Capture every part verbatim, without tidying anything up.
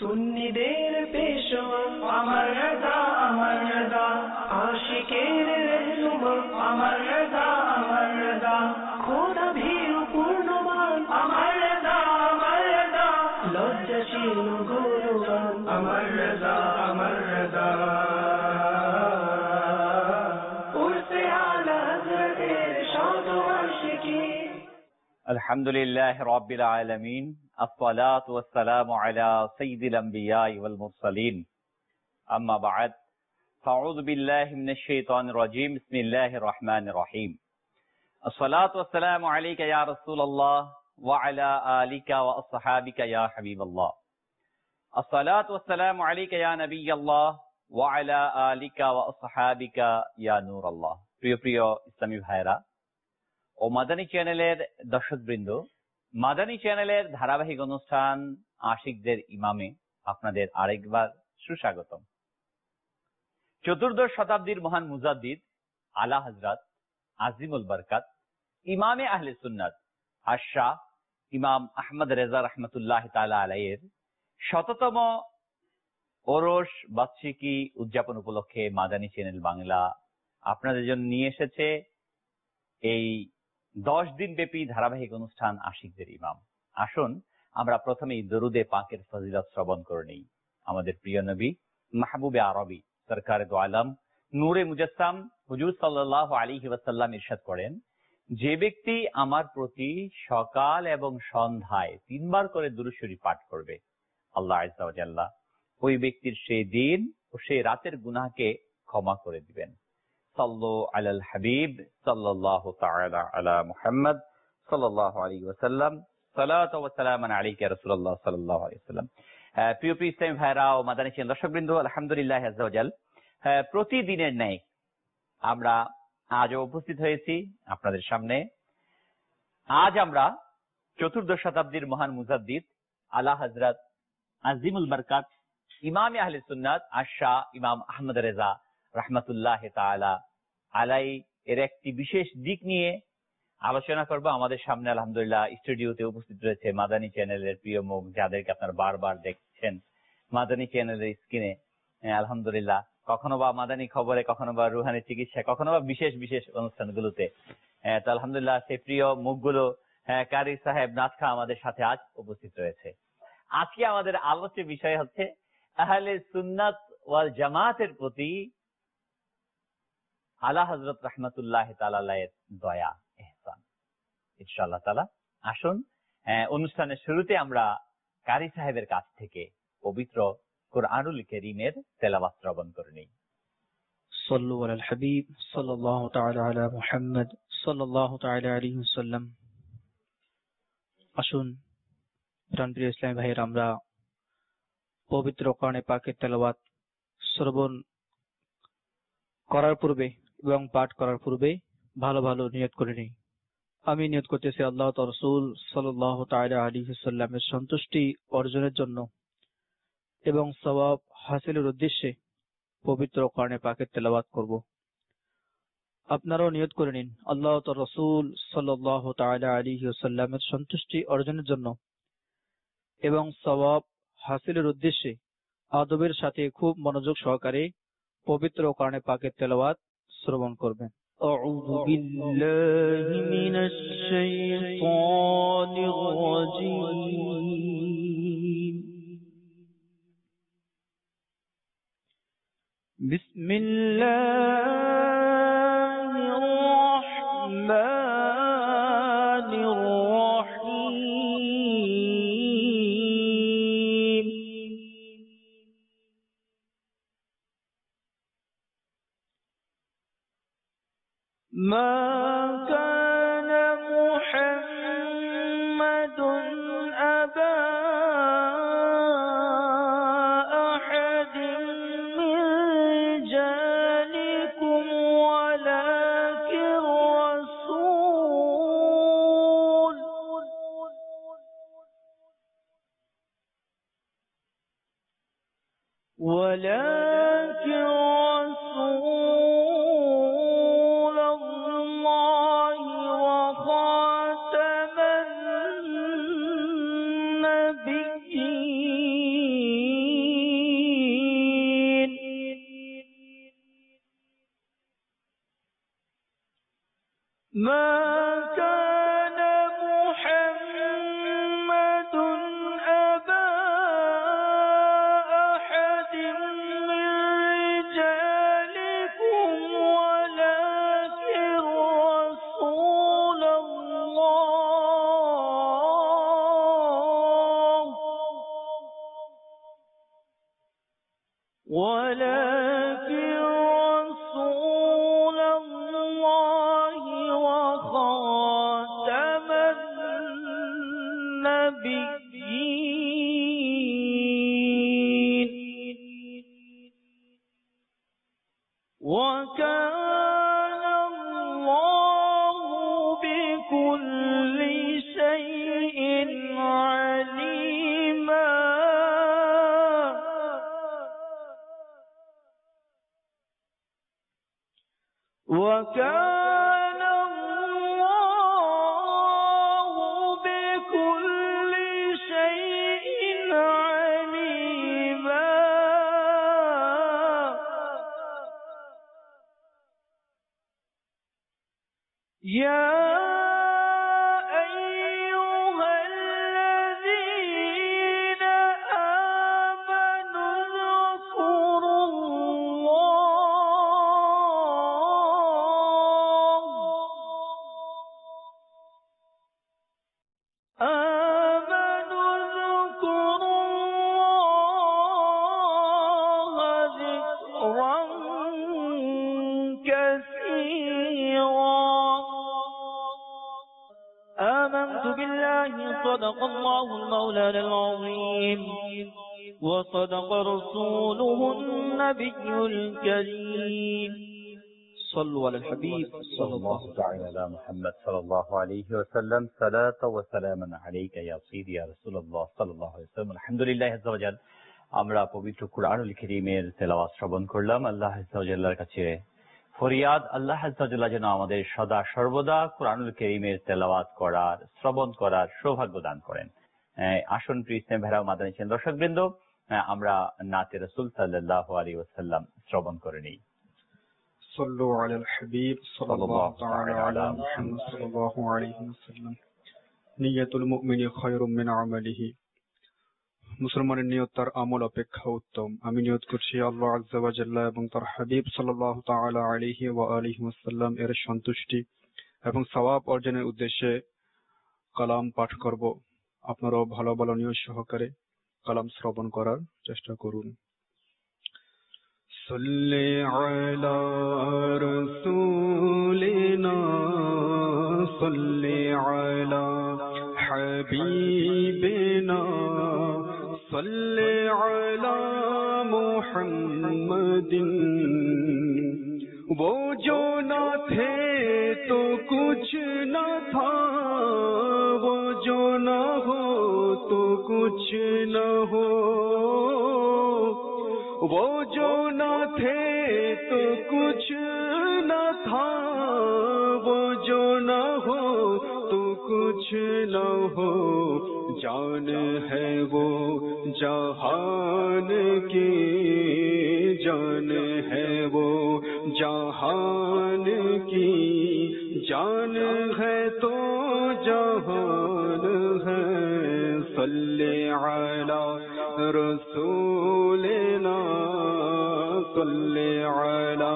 সুন্নিদের পেশোয়া আমার রাজা আমার রাজা, আশিকের রহনুমা আমার রাজা আমার রাজা, খোদা ভীরু পূর্ণবান আমার রাজা আমার রাজা, লজ্জাশীল গুরুবান আমার রাজা আমার রাজা। উর্সে আলা হযরতের শত আশিকি। আলহামদুলিল্লাহ রাব্বিল আলামিন, আসসালাতু ওয়াসসালামু আলা সাইয়্যিদিল আমবিয়া ওয়াল মুরসালিন, আম্মা বা'দ, ফাউযু বিল্লাহি মিনাশ শাইতানির রাজীম, বিসমিল্লাহির রহমানির রহিম। আসসালাতু ওয়াসসালামু আলাইকা ইয়া রাসূলুল্লাহ ওয়া আলা আলিকা ওয়া আসহাবিকা ইয়া হাবিবাল্লাহ। আসসালাতু ওয়াসসালামু আলাইকা ইয়া নাবিয়াল্লাহ ওয়া আলা আলিকা ওয়া আসহাবিকা ইয়া নূরাল্লাহ। প্রিয় প্রিয় ইসলামী ভাইরা ও মাদানী চ্যানেলের দর্শকবৃন্দ, মাদানী চ্যানেলের ধারাবাহিক অনুষ্ঠান আশিকদের ইমামে আপনাদের আরেকবার সুস্বাগতম। চতুর্দশ শতাব্দীর মহান মুজাদ্দিদ আলা হযরত আজিমুল বরকত ইমামে আহলে সুন্নাত আশ-শাহ ইমাম আহমদ রেজা রাহমাতুল্লাহি তাআলা আলাইহির শততম ওরস বার্ষিকী উদযাপন উপলক্ষে মাদানী চ্যানেল বাংলা আপনাদের জন্য নিয়ে এসেছে এই দশ দিন ব্যাপী ধারাবাহিক অনুষ্ঠান আশিকদের ইমাম। আসুন আমরা প্রথমে দরুদে পাকের ফজিলত শ্রবণ করে নিই। আমাদের প্রিয় নবী মাহবুবে আরবি সরকারে দো আলম নূরে মুজাসসাম হুজুর সাল্লাল্লাহু আলাইহি ওয়াসাল্লাম ইরশাদ করেন, যে ব্যক্তি আমার প্রতি সকাল এবং সন্ধ্যায় তিনবার করে দুরূদ শরীফ পাঠ করবে, আল্লাহ আযজা ওয়া জাল্লা ওই ব্যক্তির সেই দিন ও সেই রাতের গুনাহকে ক্ষমা করে দিবেন। সাল্লু আলাল হাবিব সাল্লাল্লাহু তাআলা আলা মুহাম্মদ সাল্লাল্লাহু আলাইহি ওয়াসাল্লাম, সালাতু ওয়া সালামু আলাইকা ইয়া রাসূলুল্লাহ সাল্লাল্লাহু আলাইহি ওয়াসাল্লাম। প্রিয় প্রিয় ইসলামী ভাইরা ও মাদানী চ্যানেল দর্শকবৃন্দ, আলহামদুলিল্লাহ আযজা ওয়া জাল, প্রতিদিনের ন্যায় আমরা আজও উপস্থিত হয়েছি আপনাদের সামনে। আজ আমরা চতুর্দশ শতাব্দীর মহান মুজাদ্দিদ আলা হযরত আজিমুল বরকত ইমামে আহলে সুন্নাত আশ-শাহ ইমাম আহমদ রেজা রাহমাতুল্লাহি তাআলা আলাই এর একটি বিশেষ দিক নিয়ে আলোচনা করব। আমাদের সামনে আলহামদুলিল্লাহ স্টুডিওতে উপস্থিত রয়েছে মাদানী চ্যানেলের প্রিয় মুখ, যাদেরকে আপনারা বারবার দেখছেন মাদানী চ্যানেলের স্ক্রিনে। আলহামদুলিল্লাহ কখনো বা মাদানী খবরে, কখনো বা রুহানি চিকিৎসা, কখনো বা বিশেষ বিশেষ অনুষ্ঠানগুলোতে। তো আলহামদুলিল্লাহ সেই প্রিয় মুখগুলো কারি সাহেব নাথ খা আমাদের সাথে আজ উপস্থিত রয়েছে। আজকে আমাদের আলোচ্য বিষয় হচ্ছে আহলে সুন্নাত ওয়াল জামাতের প্রতি আলা হযরত রাহমাতুল্লাহি তাআলা আলাইহির দয়া ইহসান। ইনশাআল্লাহ তাআলা আসুন অনুষ্ঠানের শুরুতে আমরা কারি সাহেবের কাছ থেকে পবিত্র কুরআনুল কারীমের তেলাওয়াত শ্রবণ করে নিই। সাল্লু আলাল হাবিব সাল্লাল্লাহু তাআলা আলা মুহাম্মদ সাল্লাল্লাহু তাআলা আলাইহি ওয়াসাল্লাম। আসুন প্রিয় ইসলামী ভাইয়েরা, আমরা পবিত্র কোরআনে পাকের তেলাওয়াত শ্রবণ করার পূর্বে এবং পাঠ করার পূর্বে ভালো ভালো নিয়ত করে নিই। আমি নিয়ত করতেছি আল্লাহ তাআলা রাসূল সাল্লাল্লাহু তাআলা আলাইহি ওয়াসাল্লামের সন্তুষ্টি অর্জনের জন্য এবং সওয়াব হাসিলের উদ্দেশ্যে পবিত্র কোরআনে পাকের তেলাওয়াত করব। আপনারাও নিয়ত করে নিন আল্লাহ তাআলা রাসূল সাল্লাল্লাহু তাআলা আলাইহি ওয়াসাল্লামের সন্তুষ্টি অর্জনের জন্য এবং সওয়াব হাসিলের উদ্দেশ্যে আদবের সাথে খুব মনোযোগ সহকারে পবিত্র কোরআনে পাকের তেলাওয়াত শ্রবণ করবেন। আউযু বিল্লাহি মিনাশ শাইতানির রাজীম। বিসমিল্লাহির রাহমানির রাহিম। মা কানা মুহাম্মাদুন আবা আহাদিন মিন রিজালিকুম ওয়ালাকিন রাসূল ওয়ালাকিন রাসূল আল্লাহি ওয়া খাতামান নাবিয়্যিন। ما كان محمد أبا أحد من رجالكم ولكن رسول الله ولكن رسول الله وخاتم النبيين وكان الله بكل شيء عليما وكان الله بكل شيء عليما يا أيها الذين آمنوا اذكروا الله آمنوا اذكروا الله ذكرا كثيرا آمنت بالله صدق الله المولى العظيم وصدق رسوله النبي الكريم صلوا على الحبيب صلى الله تعالى على محمد صلى الله عليه وسلم صلاة وسلاما عليك يا سيدي يا رسول الله صلى الله عليه وسلم الحمد لله عز وجل আমরা পবিত্র কুরআনুল কারীমের তেলাওয়াত শ্রবণ করলাম। আল্লাহ আযজা ওয়া জাল্লার কাছে ফরিয়াদ, আল্লাহ আযজা ওয়া জাল্লা যেন আমাদের সদা সর্বদা কুরআনুল কারীমের তেলাওয়াত করার, শ্রবণ করার সৌভাগ্য দান করেন। আসুন প্রিয় ইসলাম ভাইরা ও মাদানী চ্যানেল দর্শকবৃন্দ, আমরা নাতে রাসূল সাল্লাল্লাহু আলাইহি ওয়াসাল্লাম শ্রবণ করে নিই। صلوا على الحبيب صلى الله تعالى على محمد صلى الله عليه وسلم نية المؤمن خير من عمله মুসলমানের নিয়ত তার আমল অপেক্ষা উত্তম। আমি নিয়ত করছি আল্লাহ আযজা ওয়া জাল্লা এবং তার হাবিব সাল্লাল্লাহু তাআলা আলাইহি ওয়া আলিহি ওয়াসাল্লাম এর সন্তুষ্টি এবং সওয়াব অর্জনের উদ্দেশ্যে কালাম পাঠ করব। আপনারাও ভালো ভালো নিয়ত সহকারে কালাম শ্রবণ করার চেষ্টা করুন। صلی علی رسولنا صلی علی حبیبنا صلی علی محمد وہ جو نہ تھے تو کچھ نہ تھا وہ جو نہ ہو تو کچھ نہ ہو وہ جو نہ تھے تو کچھ نہ تھا وہ جو نہ ہو تو کچھ نہ ہو جان ہے وہ جہان کی جان ہے وہ جہان کی جان ہے تو جہان ہے صلی علی رسولنا صلی علی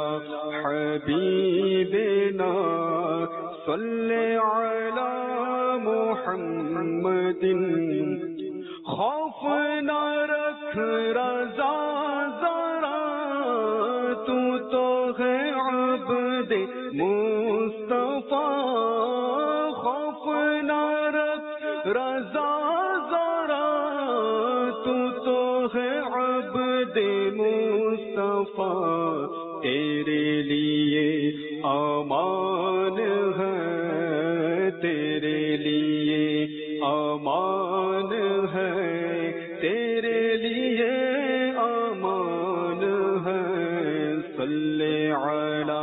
حبیبنا صلی علی محمد خوف نہ رکھ رضا ذرا تو تو ہے عبد مصطفیٰ خوف نہ رکھ رضا ذرا تو تو ہے عبد مصطفیٰ تیرے لیے امان ہے تیرے لیے امان ہے تیرے لیے امان ہے صلی علی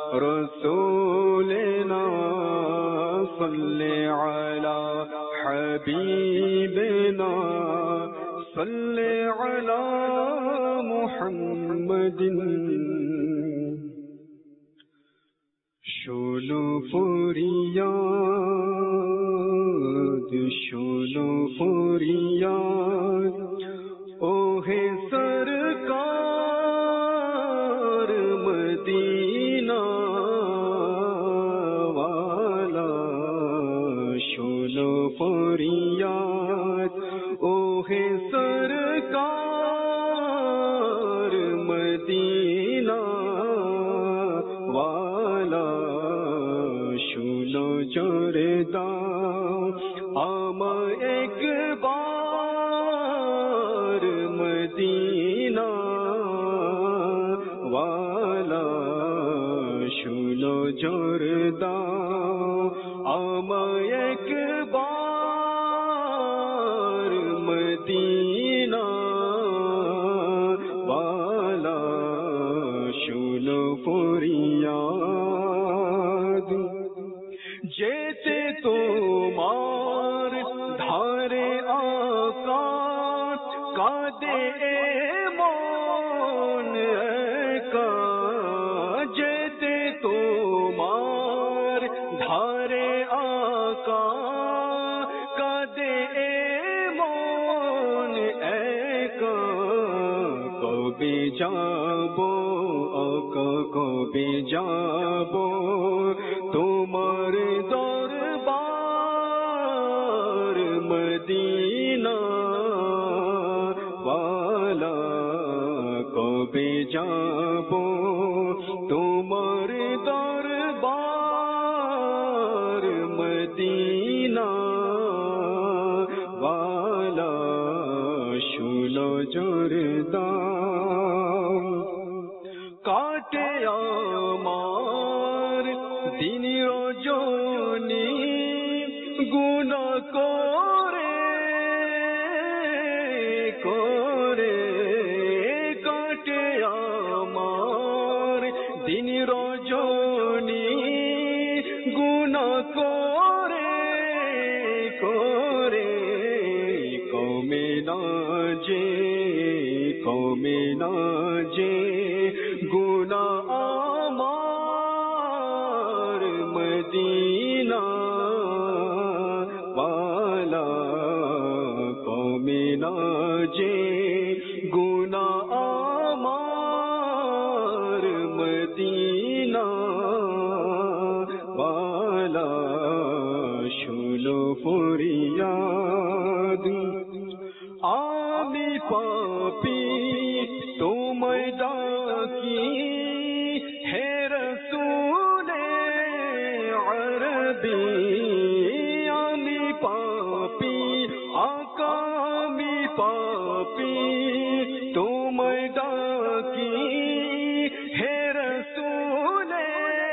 رسولنا صلی علی حبیبنا صلی علی محمد শোনো ফরিয়াদ শোনো ফরিয়াদ ওহে সরকার মদিনা ওয়ালা শোনো ফরিয়াদ ওহে সরকার মদিনা ওয়ালা শুনো জোরে দাও আমায় একবার মদিনা ওয়ালা শুনো জোরে দাও আমায় একবার মদিনা ওয়ালা শুনো ফরিয়াদ যেতে তোমার ধারে আকাশ কাঁদে মন একা যেতে তোমার ধারে আকাশ কাঁদে মন একা কবে যাব আকা কবে যাব তোমার দরবার মদিনা ওয়ালা কবে যাব তোমার দরবার মদিনা ওয়ালা শুনো জোরে দাও কাটে আমার দিন রজনী গুনাহ করে করে কাটে আমার দিন রজনী গুনাহ করে করে কমে না যে কমে না যে গুনাহ আমার মদিনা ওয়ালা কমে না যে গুনাহ আমার মদিনা ওয়ালা শুনো ফরিয়াদ আমি পাপী তোমায় ডাকি হে রাসূলে আরবী আমি পাপী আকা আমি পাপী তোমায় ডাকি হে রাসূলে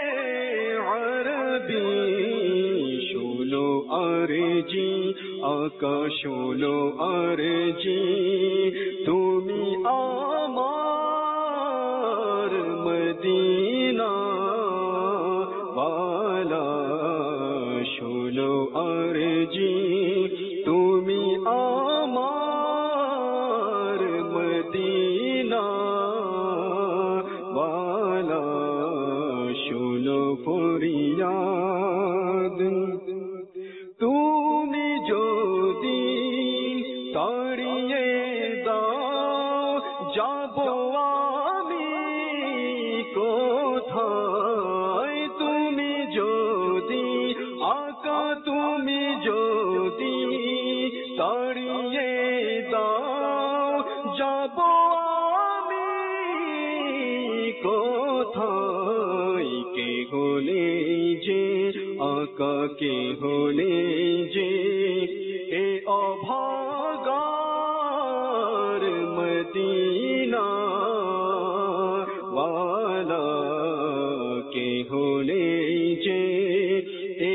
আরবী শোনো আরজি আকা শোনো আরজি তুমি আমার মদিনা ওয়ালা শোনো আরজি তুমি আমার মদিনা ওয়ালা শোনো ফরিয়াদ তুমি যদি তাড়িয়ে দাও যাব আমি কোথায় তুমি যদি আকা তুমি যদি তাড়িয়ে দাও যাব আমি কোথায় কে হলে যে আকা কে হলে যে এ অভাগার মদিনা ওয়ালা কে হলে যে এ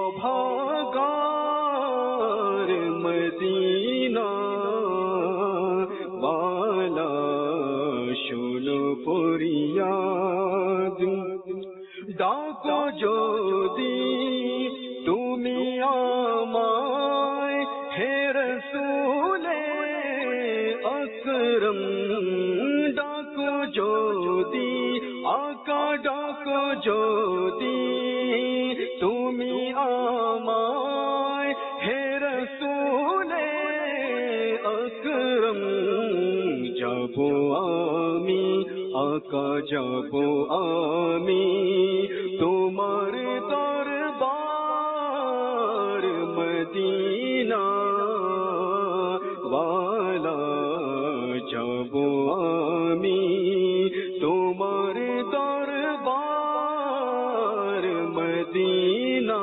অভাগার মদিনা ওয়ালা শুনো ফরিয়াদ ডাকো যদি তুমি আমায় হে রাসূলে আকরাম ডাকো যদি আকা ডাকো যদি তুমি আমায় হে রাসূলে আকরাম যাব আমি আকা যাব আমি তোমার দরবার মদিনা ওয়ালা যাব আমি তোমার দরবার মদিনা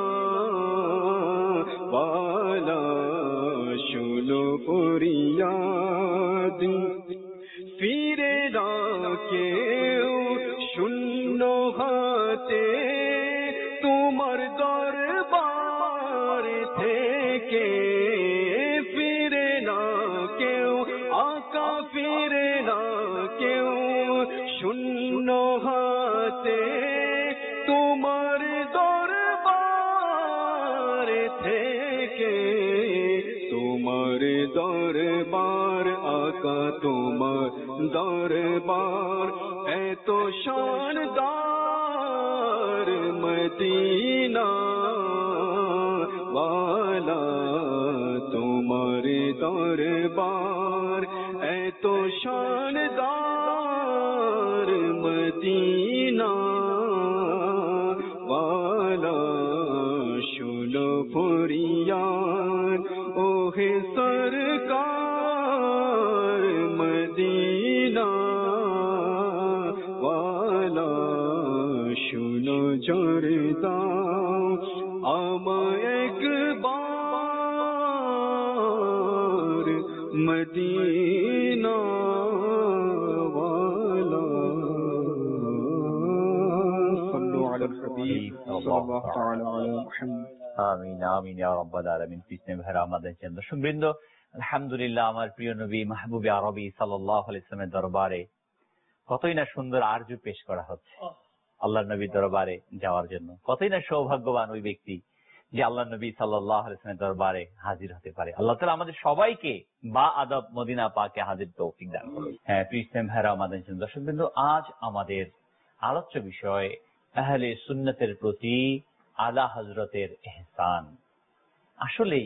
ওয়ালা শুনো ফরিয়াদ ফিরে না কেউ শূন্য হাতে তোমার দরবার থেকে ফিরে না কেউ আকা ফিরে না কেউ শূন্য হাতে তোমার দরবার থেকে তোমার দরবার আকা তোমার দরবার এত শানদার মদিনা ওয়ালা তোমার দরবার এত শানদার মদিনা ওয়ালা শুনো ফরিয়াদ ওহে সরকার মদিনা ওয়ালা শুনো জরদাও আমায় একবার মদিনা ওয়ালা সাল্লু আলাল হাবিব সাল্লাল্লাহু তাআলা আলা মুহাম্মদ আমিন আমিন ইয়া রাব্বাল আলামিন। কৃষ্ণ ভাইরা আমাদের দর্শকবৃন্দ, আলহামদুলিল্লাহ আমার প্রিয় নবী মাহবুবে আরবি সাল্লাল্লাহু আলাইহি ওয়াসাল্লামের দরবারে কতই না সুন্দর আরজু পেশ করা হচ্ছে আল্লাহর নবীর দরবারে যাওয়ার জন্য। কতই না সৌভাগ্যবান ওই ব্যক্তি যে আল্লাহ নবী সাল্লাল্লাহু আলাইহি ওয়াসাল্লামের দরবারে হাজির হতে পারে। আল্লাহ তাআলা আমাদের সবাইকে বা আদব মদিনা পাকে হাজির তৌফিক দান করুন। হ্যাঁ কৃষ্ণ ভাইরা আমাদের দর্শকবৃন্দ, আজ আমাদের আলোচ্য বিষয় আহলে সুন্নতের প্রতি আলা হযরতের ইহসান। আসলেই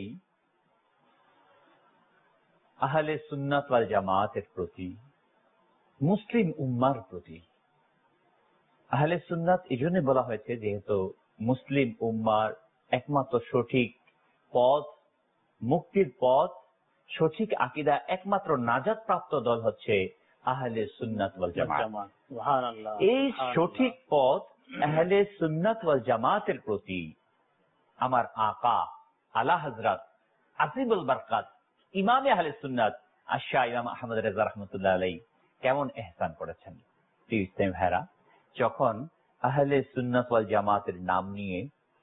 আহলে সুন্নাত ওয়াল জামাতের প্রতি, মুসলিম উম্মার প্রতি, আহলে সুন্নাত এই জন্য বলা হয়েছে যেহেতু মুসলিম উম্মার একমাত্র সঠিক পথ, মুক্তির পথ, সঠিক আকীদা, একমাত্র নাজাত প্রাপ্ত দল হচ্ছে আহলে সুন্নাত ওয়াল জামাত। এই সঠিক পথ আহলে সুন্নাত ওয়াল জামাতের প্রতি আমার আকা আলা হযরত আজিমুল বারকাত ইমামে আহলে সুন্নাত আশা ইমাম আহমদ রেজা রাহমাতুল্লাহ আলাইহি কেমন ইহসান করেছেন। ইসলাম ভাইরা, যখন আহলে সুন্নাত ওয়াল জামাতের নাম নিয়ে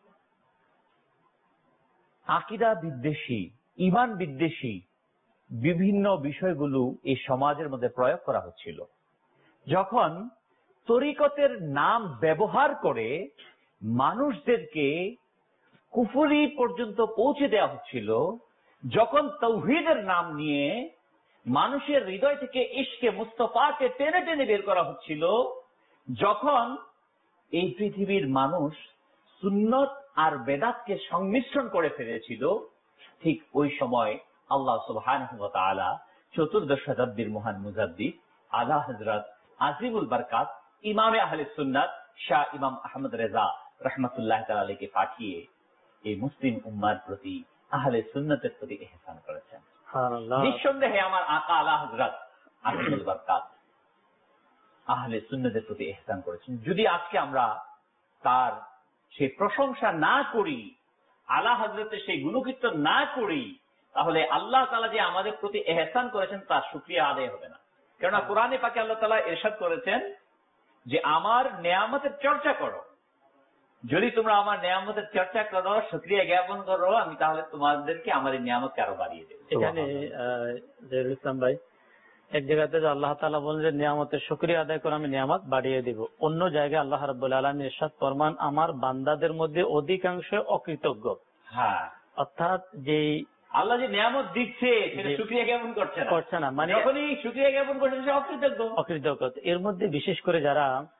আকীদা বিদ্বেষী, ঈমান বিদ্বেষী বিভিন্ন বিষয়গুলো এই সমাজের মধ্যে প্রয়োগ করা হচ্ছিল, যখন তরিকতের নাম ব্যবহার করে মানুষদেরকে কুফরি পর্যন্ত পৌঁছে দেওয়া হচ্ছিল, যখন তাওহীদের নাম নিয়ে মানুষের হৃদয় থেকে ইশকে মুস্তাফাকে টেনে টেনে বের করা হচ্ছিল, যখন এই পৃথিবীর মানুষ সুন্নত আর বেদাতকে সংমিশ্রণ করে ফেলেছিল, ঠিক ওই সময় আল্লাহ সুবহানাহু ওয়া তাআলা চতুর্দশ শতাব্দীর মহান মুজাদ্দিদ আলা হযরত আজিমুল বারকাত ইমামে আহলে সুন্নাত শাহ ইমাম আহমদ রেজা রাহমাতুল্লাহ তাআলা আলাইহিকে পাঠিয়ে এই মুসলিম উম্মার প্রতি আহলে সুন্নাতের প্রতি ইহসান করেছেন। নিঃসন্দেহে আমার আকা আলা হযরত আজিমুল বারকাত আহলে সুন্নাতের প্রতি ইহসান করেছেন। যদি আজকে আমরা তার সেই প্রশংসা না করি, আলা হযরতের সেই গুণকীর্তন না করি, তাহলে আল্লাহ তাআলা যে আমাদের প্রতি ইহসান করেছেন তার শুকরিয়া আদায় হবে না। কেননা কোরআনে পাকে আল্লাহ তাআলা ইরশাদ করেছেন যে আমার নেয়ামতের চর্চা করো, যদি তোমরা আমার নেয়ামতের চর্চা করো, শুকরিয়া জ্ঞাপন করো, আমি তাহলে তোমাদেরকে আমার এই নিয়ামতকে আরো বাড়িয়ে দেব। এখানে জহিরুল ইসলাম ভাই এক জায়গাতে আল্লাহ তাআলা বলেন যে নিয়ামতের শুকরিয়া আদায় করে আমি নিয়ামত বাড়িয়ে দিব। অন্য জায়গায় আল্লাহ রাব্বুল আলামিন ইরশাদ ফরমান আমার বান্দাদের মধ্যে অধিকাংশ অকৃতজ্ঞ। হ্যাঁ, অর্থাৎ যে আল্লাহ যে নিয়ামত দিচ্ছে সেটা শুকরিয়া জ্ঞাপন করছে না করছে না, মানে যখনই শুকরিয়া জ্ঞাপন করছে সে অকৃতজ্ঞ। অকৃতজ্ঞ। এর মধ্যে বিশেষ করে যারা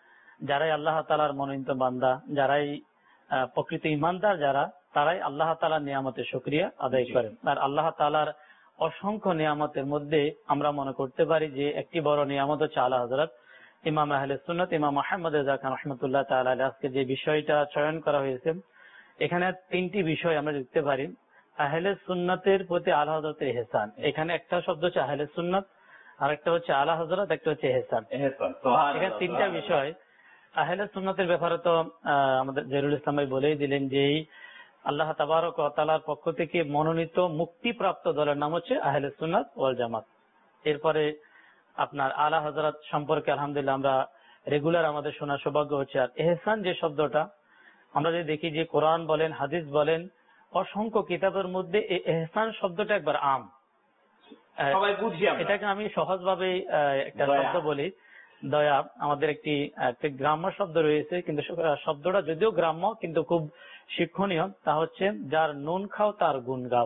যারাই আল্লাহ তাআলার মনোনীত বান্দা, যারাই প্রকৃত ইমানদার, যারা তারাই আল্লাহ তাআলার নিয়ামতের শুকরিয়া আদায় করেন। আর আল্লাহ তাআলার অসংখ্য নিয়ামতের মধ্যে আমরা মনে করতে পারি যে একটি বড় নিয়ামত হচ্ছে আলা হযরত ইমাম আহলে সুন্নাত ইমাম আহমদ রেজা খান রাহমাতুল্লাহ তাআলা আলাইহি। আজকে যে বিষয়টা চয়ন করা হয়েছে, এখানে তিনটি বিষয় আমরা দেখতে পারি। আহলে সুন্নাতের প্রতি আলা হযরতের ইহসান, এখানে একটা শব্দ হচ্ছে আহলে সুন্নাত, আর একটা হচ্ছে আলা হযরত, একটা হচ্ছে ইহসান। এখানে তিনটা বিষয়। আহলে সুন্নাতের ব্যাপারে তো আমাদের জহিরুল ইসলাম ভাই বলেই দিলেন যে আল্লাহ তাবারক ওয়া তাআলার পক্ষ থেকে মনোনীত মুক্তিপ্রাপ্ত দলের নাম হচ্ছে আহলে সুন্নাত ওয়াল জামাত। এরপরে আপনার আলা হযরত সম্পর্কে আলহামদুলিল্লাহ আমরা রেগুলার আমাদের শোনার সৌভাগ্য হচ্ছে। আর ইহসান যে শব্দটা আমরা যদি দেখি যে কোরআন বলেন, হাদিস বলেন, অসংখ্য কিতাবের মধ্যে এই ইহসান শব্দটা একবার আম, সবাই বুঝি। এটাকে আমি সহজভাবে একটা শব্দ বলি, দয়া। আমাদের একটি গ্রাম্য শব্দ রয়েছে, কিন্তু শব্দটা যদিও গ্রাম্য কিন্তু খুব শিক্ষণীয়। তা হচ্ছে যার নুন খাও তার গুণ গাও।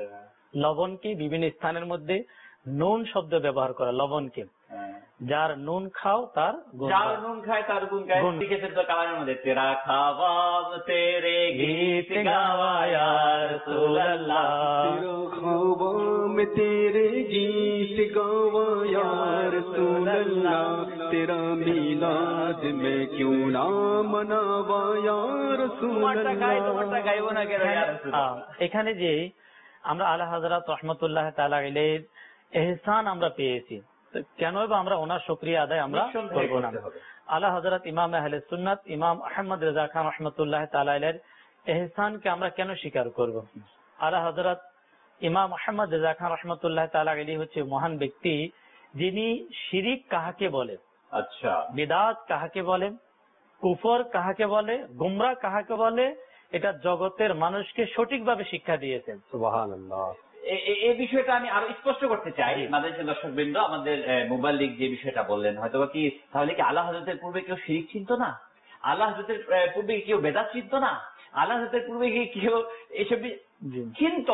লবণকে বিভিন্ন স্থানের মধ্যে নুন শব্দ ব্যবহার করা, লবণকে যার নুন খাও তার গুণ, যার নুন খায় তার গুণ গায়। কালামের মধ্যে তেরা খাওয়া তেরে গীত গাওয়া ইয়া রাসূলুল্লাহ, তেরা খাওয়া মে তেরে গীত গাওয়া ইয়া রাসূলুল্লাহ, তেরা মিলাদ মে কিউ না মানাওয়া ইয়া রাসূলুল্লাহ। গাইবো না কেন ইয়া রাসূলুল্লাহ। এখানে যে আমরা আলা হযরত রাহমাতুল্লাহ তাআলা আলাইহির ইহসান আমরা পেয়েছি, কেন আমরা ওনার শুকরিয়া আদায় আমরা করবো না? আলা হযরত ইমাম আহলে সুন্নাত ইমাম আহমদ রেজা খান রাহমাতুল্লাহ তাআলা আলাইহির ইহসানকে আমরা কেন স্বীকার করব? আলা হযরত ইমাম আহমদ রেজা খান রাহমাতুল্লাহ তাআলা আলাইহি হচ্ছে মহান ব্যক্তি, যিনি শিরিক কাহাকে বলে, আচ্ছা বিদআত কাহাকে বলে, কুফর কাহাকে বলে, গুমরাহ কাহাকে বলে, এটা জগতের মানুষকে সঠিকভাবে শিক্ষা দিয়েছেন। সুবহানাল্লাহ। এই বিষয়টা আমি আরো স্পষ্ট করতে চাই। আমাদের যে দর্শকবৃন্দ, আমাদের মুবাল্লিগ যে বিষয়টা বললেন, হয়তো কি তাহলে কি আলা হযরতের পূর্বে কেউ শিরিক চিনত না? আলা হযরতের পূর্বে কেউ বেদাত চিনত না? আলা হযরতের পূর্বে কেউ এসব চিনত?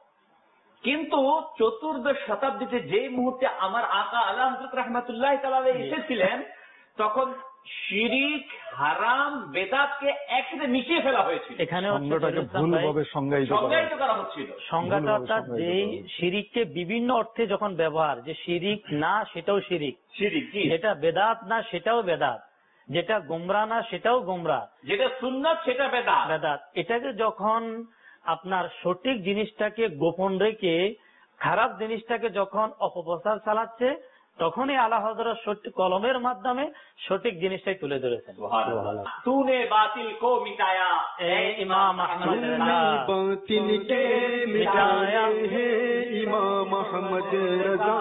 কিন্তু চতুর্দশ শতাব্দীতে যে মুহূর্তে আমার আকা আলা হযরত রাহমাতুল্লাহ তাআলা আলাইহি এসেছিলেন, তখন শিরিক, হারাম, বেদাতকে একসাথে মিশিয়ে ফেলা হয়েছিল। এখানে ভুলভাবে সংজ্ঞায়িত করা হচ্ছিল। সংজ্ঞাটা অর্থাৎ যে শিরিককে বিভিন্ন অর্থে যখন ব্যবহার, যে শিরিক না সেটাও শিরিক, শিরিক যেটা বেদাত না সেটাও বেদাত, যেটা গুমরাহ না সেটাও গুমরাহ, যেটা সুন্নাত সেটা বেদাত বেদাত এটাকে যখন আপনার সঠিক জিনিসটাকে গোপন রেখে খারাপ জিনিসটাকে যখন অপপ্রচার চালাচ্ছে, তখনই আলা হযরত সঠিক কলমের মাধ্যমে সঠিক জিনিসটাই তুলে ধরেছেন। তুনে বাতিল কো মিটায়া এ ইমাম আহমদ রজা, বাতিল কে মিটায়া হে ইমাম আহমদ রজা,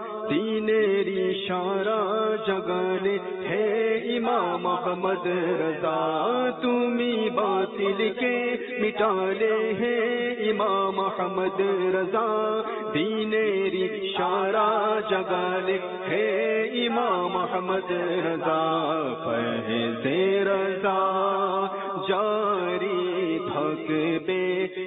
দীনের ইশারা জাগানে হে ইমাম আহমদ রজা, তুমি বাতিল কে মিটালে হে ইমাম আহমদ রজা, দীনের ইশারা জাগানে হে ইমাম আহমদ রজা, ফয়জে রজা জারি থাকবে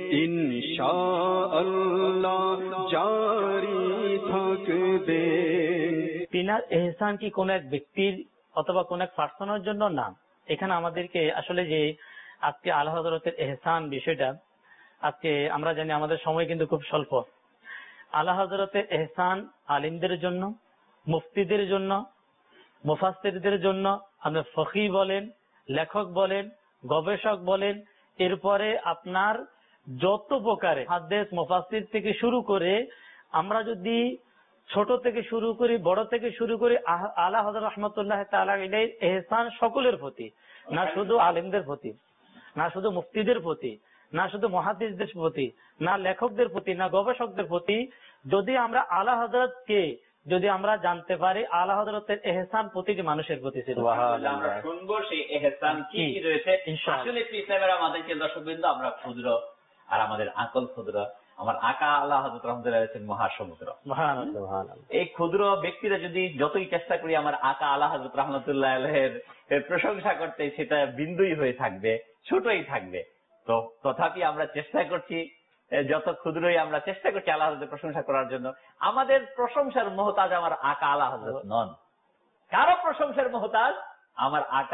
ইনশাআল্লাহ, জারি থাকবে। তিনার ইহসান কি কোন এক ব্যক্তির অথবা কোন এক পার্সনের জন্য না। এখানে আমাদেরকে আসলে যে আজকে আলা হযরতের ইহসান বিষয়টা, আজকে আমরা জানি আমাদের সময় কিন্তু খুব স্বল্প। আলা হযরতের ইহসান আলিমদের জন্য, মুফতিদের জন্য, মুফাসসিরদের জন্য, আপনি ফকিহ বলেন, লেখক বলেন, গবেষক বলেন, এরপরে আপনার যত প্রকারে হাদিস মুফাসসির থেকে শুরু করে আমরা যদি ছোট থেকে শুরু করি, বড় থেকে শুরু করি, আলা হযরত রাহমাতুল্লাহ তাআলা আলাইহির ইহসান সকলের প্রতি, না শুধু আলিমদের প্রতি, না শুধু মুফতিদের প্রতি, না শুধু মুহাদ্দিসদের প্রতি, না লেখকদের প্রতি, না গবেষকদের প্রতি। যদি আমরা আলা হযরতকে যদি আমরা জানতে পারি, আলা হযরতের ইহসান প্রতিটি মানুষের প্রতি ছিল। আমরা শুনবো সেই ইহসান কি কি রয়েছে। আসলে ইসলামের আমাদেরকে দর্শকবৃন্দ, আমরা ক্ষুদ্র আর আমাদের আকল ক্ষুদ্র। আমার আকা আলা হযরত রাহমাতুল্লাহ আলাইহি মহাসমুদ্র। এই ক্ষুদ্র ব্যক্তিরা যদি যতই চেষ্টা করি আমার আকা আলা হযরত রাহমাতুল্লাহ আলাইহির প্রশংসা করতে, সেটা বিন্দুই হয়ে থাকবে, ছোটই থাকবে। তো তথাপি আমরা চেষ্টা করছি, যত ক্ষুদ্রই আমরা চেষ্টা করছি আল্লাহ হযরতের প্রশংসা করার জন্য। আমাদের প্রশংসার মুহতাজ আমার আকা আলা হযরত নন। কারো প্রশংসার মুহতাজ আমার আকা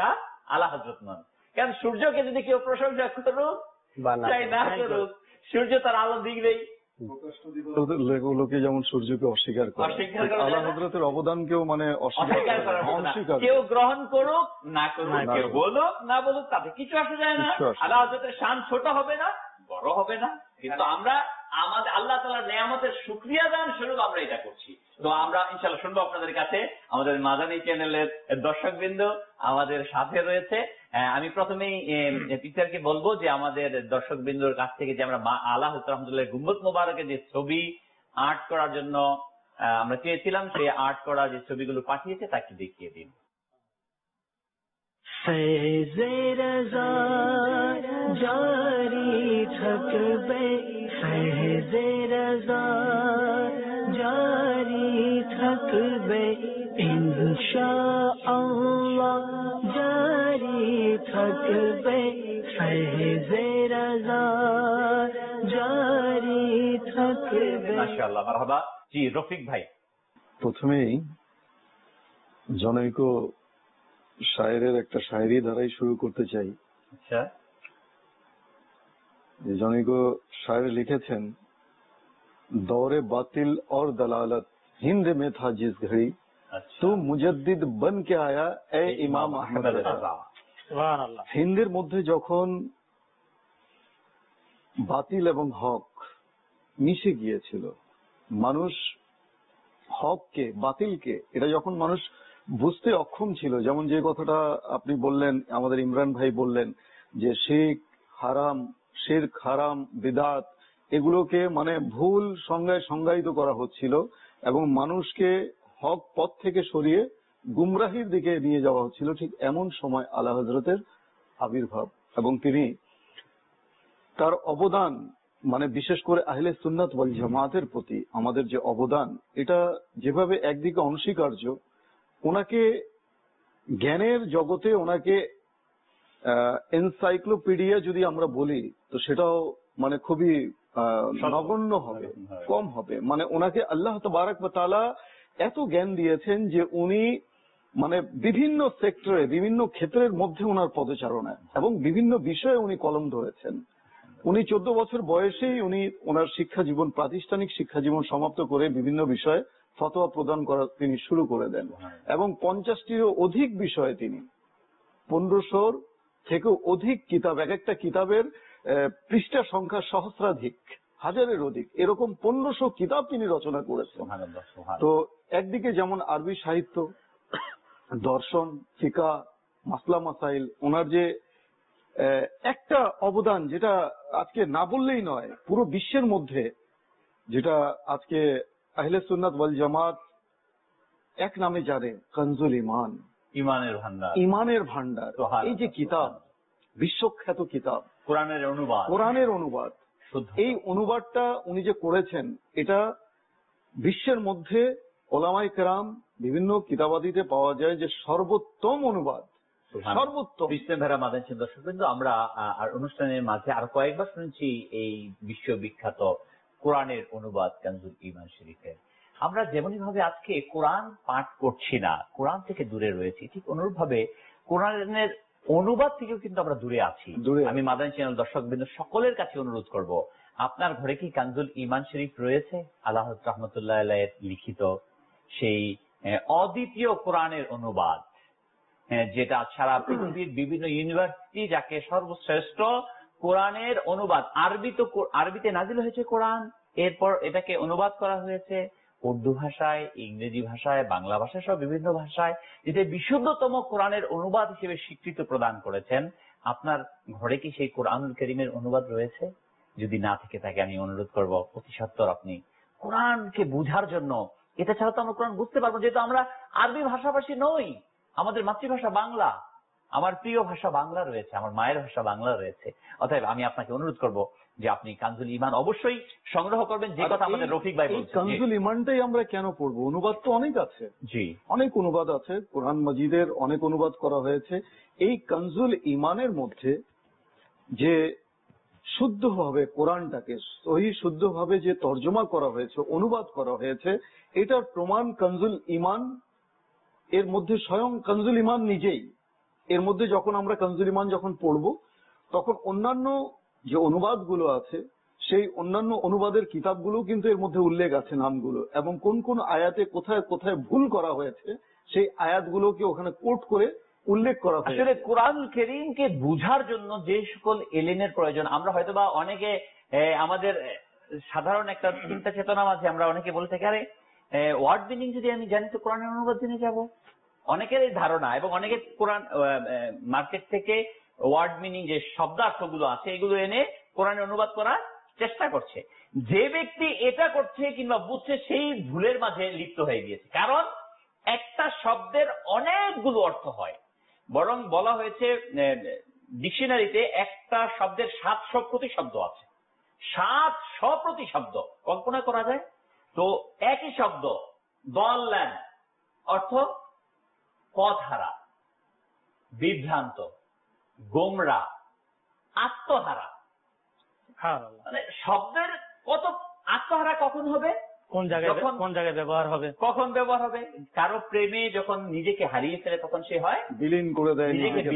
আলা হযরত নন। কারণ সূর্যকে যদি কেউ প্রশংসা করুক চাই না করুক, সূর্য তার আলো দিবেই। লোকে যেমন সূর্যকে অস্বীকার করে, আলা হযরতের অবদানকেও মানে অস্বীকার করে। কেউ গ্রহণ করুক না করুক, কেউ বলুক না বলুক, তাতে কিছু আসে যায় না। আলা হযরতের শান ছোট হবে না, বড় হবে না, কিন্তু আমরা আমাদের আল্লাহ তাআলার নেয়ামতের শুকরিয়া দান স্বরূপ আমরা এটা করছি। তো আমরা ইনশাআল্লাহ শুনবো আপনাদের কাছে। আমাদের মাদানী চ্যানেলের দর্শকবৃন্দ আমাদের সাথে রয়েছে। আমি প্রথমেই টিচারকে বলবো যে আমাদের দর্শকবৃন্দর কাছ থেকে যে আমরা আলা হযরত রহমাতুল্লাহ গুম্বদ মোবারকের যে ছবি আর্ট করার জন্য আমরা চেয়েছিলাম, সেই আর্ট করা যে ছবিগুলো পাঠিয়েছে তাকে দেখিয়ে দিন। फैज़े रज़ा जारी थकबे, फैज़े रज़ा जारी थकबे, इंशाअल्लाह जारी थकबे, फैज़े रज़ा जारी थकबे। माशाअल्लाह, মারহাবা। জি রফিক ভাই, প্রথমেই জনৈক শায়েরের একটা শায়েরি ধারাই শুরু করতে চাই। আচ্ছা, জনৈক শায়ের লিখেছেন, দৌরে বাতিল और दलालत हिंद में था जिस घड़ी, तो मुजद्दिद बन के आया ए इमाम अहमद रज़ा। সুবহানাল্লাহ। হিন্দের মধ্যে যখন বাতিল এবং হক মিশে গিয়েছিল, মানুষ হককে বাতিলকে এটা যখন মানুষ বুঝতে অক্ষম ছিল, যেমন যে কথাটা আপনি বললেন, আমাদের ইমরান ভাই বললেন যে শিরক হারাম, শিরক হারাম, বিদআত এগুলোকে মানে ভুল সংজ্ঞায় সংজ্ঞায়িত করা হচ্ছিল এবং মানুষকে হক পথ থেকে সরিয়ে গুমরাহির দিকে নিয়ে যাওয়া হচ্ছিল। ঠিক এমন সময় আলা হযরতের আবির্ভাব এবং তিনি তার অবদান মানে বিশেষ করে আহলে সুন্নাত ওয়াল জামাতের প্রতি আমাদের যে অবদান, এটা যেভাবে একদিকে অনস্বীকার্য, ওনাকে জ্ঞানের জগতে ওনাকে এনসাইক্লোপিডিয়া যদি আমরা বলি তো সেটাও মানে খুবই নগণ্য হবে, কম হবে। মানে ওনাকে আল্লাহ তাবারক ওয়া তাআলা এত জ্ঞান দিয়েছেন যে উনি মানে বিভিন্ন সেক্টরে বিভিন্ন ক্ষেত্রের মধ্যে ওনার পদচারণা এবং বিভিন্ন বিষয়ে উনি কলম ধরেছেন। উনি চোদ্দ বছর বয়সেই উনি ওনার শিক্ষা জীবন, প্রাতিষ্ঠানিক শিক্ষা জীবন সমাপ্ত করে বিভিন্ন বিষয়ে ফতোয়া প্রদান করা তিনি শুরু করে দেন এবং পঞ্চাশটিরও অধিক বিষয়ে তিনি পনেরোশোর থেকেও অধিক কিতাব, এক একটা কিতাবের পৃষ্ঠা সংখ্যা সহস্রাধিক, হাজারের অধিক, এরকম পনেরোশো কিতাব তিনি রচনা করেছেন। তো একদিকে যেমন আরবি সাহিত্য, দর্শন, ফিকা, মাসলা মাসাইল, ওনার যে একটা অবদান যেটা আজকে না বললেই নয়, পুরো বিশ্বের মধ্যে যেটা আজকে আহলে সুন্নাত ওয়াল জামাত এক নামে জানে, কানজুল ইমান, ইমানের ভান্ডার, ইমানের ভান্ডার। এই যে কিতাব, বিশ্বখ্যাত কিতাব, কোরআনের অনুবাদ, কোরআনের অনুবাদ, এই অনুবাদটা উনি যে করেছেন এটা বিশ্বের মধ্যে ওলামায়ে কেরাম বিভিন্ন কিতাবাদিতে পাওয়া যায় যে সর্বোত্তম অনুবাদ, সর্বোত্তম। বিষ্ণুভেরা মাদানী দর্শকবৃন্দ, আমরা আর অনুষ্ঠানের মাঝে আর কয়েকবার শুনেছি এই বিশ্ববিখ্যাত কোরআনের অনুবাদ কানজুল ঈমান শরীফের। আমরা যেমনি ভাবে আজকে কোরআন পাঠ করছি না, কোরআন থেকে দূরে রয়েছি, ঠিক অনুরূপ ভাবে কোরআনের অনুবাদ থেকেও কিন্তু আমরা দূরে আছি। আমি মাদানী চ্যানেল দর্শকবৃন্দ সকলের কাছে অনুরোধ করব, আপনার ঘরে কি কানজুল ঈমান শরীফ রয়েছে? আল্লাহ রাহমাতুল্লাহ আলাইহির লিখিত সেই অদ্বিতীয় কোরআনের অনুবাদ, যেটা সারা পৃথিবীর বিভিন্ন ইউনিভার্সিটি যাকে সর্বশ্রেষ্ঠ কোরআনের অনুবাদ, আরবি তো আরবিতে নাজিল হয়েছে কোরআন, এরপর এটাকে অনুবাদ করা হয়েছে উর্দু ভাষায়, ইংরেজি ভাষায়, বাংলা ভাষায়, সব বিভিন্ন ভাষায়, যেটা বিশুদ্ধতম কোরআনের অনুবাদ হিসেবে স্বীকৃত প্রদান করেছেন। আপনার ঘরে কি সেই কোরআনুল কারীমের অনুবাদ রয়েছে? যদি না থেকে থাকে আমি অনুরোধ করব অতি সত্বর আপনি কোরআনকে বুঝার জন্য, এটা ছাড়া তো আমরা কোরআন বুঝতে পারবো, যেহেতু আমরা আরবি ভাষাভাষী নই, আমাদের মাতৃভাষা বাংলা, আমার প্রিয় ভাষা বাংলা রয়েছে, আমার মায়ের ভাষা বাংলা রয়েছে। অতএব আমি আপনাকে অনুরোধ করব যে আপনি কানজুল ঈমান অবশ্যই সংগ্রহ করবেন, যে কথা আমাদের রফিক ভাই বলছেন। কানজুল ঈমানটাই আমরা কেন পড়বো? অনুবাদ তো অনেক আছে, জি অনেক অনুবাদ আছে, কোরআন মাজিদের অনেক অনুবাদ করা হয়েছে। এই কানজুল ঈমানের মধ্যে যে শুদ্ধভাবে কোরআনটাকে সহি শুদ্ধভাবে যে তর্জমা করা হয়েছে, অনুবাদ করা হয়েছে, এটার প্রমাণ কানজুল ঈমান এর মধ্যে স্বয়ং কানজুল ঈমান নিজেই। এর মধ্যে যখন আমরা কনজুল ঈমান যখন পড়বো তখন অন্যান্য যে অনুবাদগুলো আছে সেই অন্যান্য অনুবাদের কিতাবগুলো কিন্তু এর মধ্যে উল্লেখ আছে নামগুলো, এবং কোন কোন আয়াতে কোথায় কোথায় ভুল করা হয়েছে সেই আয়াতগুলোকে ওখানে কোট করে উল্লেখ করা হয়েছে। আসলে কোরআন কারীমকে বুঝার জন্য যে সকল এলেমের প্রয়োজন, আমরা হয়তোবা অনেকে আমাদের সাধারণ একটা চিন্তা চেতনা আছে, আমরা অনেকে বলে থাকি আরে ওয়ার্ড মিনিং যদি আমি জানি তো কোরআনের অনুবাদ জেনে যাব, অনেকের এই ধারণা। এবং অনেকে কোরআন মার্কেট থেকে ওয়ার্ড মিনিং যে শব্দার্থগুলো আছে এগুলো এনে কোরআনের অনুবাদ করার চেষ্টা করছে। যে ব্যক্তি এটা করছে কিংবা বুঝছে সেই ভুলের মাঝে লিপ্ত হয়ে গিয়েছে, কারণ একটা শব্দের অনেকগুলো অর্থ হয়। বরং বলা হয়েছে ডিকশনারিতে একটা শব্দের সাতশো প্রতিশব্দ আছে, সাতশো প্রতিশব্দ কল্পনা করা যায়। তো একই শব্দ দল্লান অর্থ পথহারা, বিভ্রান্ত, গোমরা, আত্মহারা। মানে শব্দের কত আত্মহারা কখন হবে, কোন জায়গায় কোন জায়গায় ব্যবহার হবে, কখন ব্যবহার হবে। কারো প্রেমে যখন নিজেকে হারিয়ে ফেলে তখন সে হয় বিলীন করে দেয়,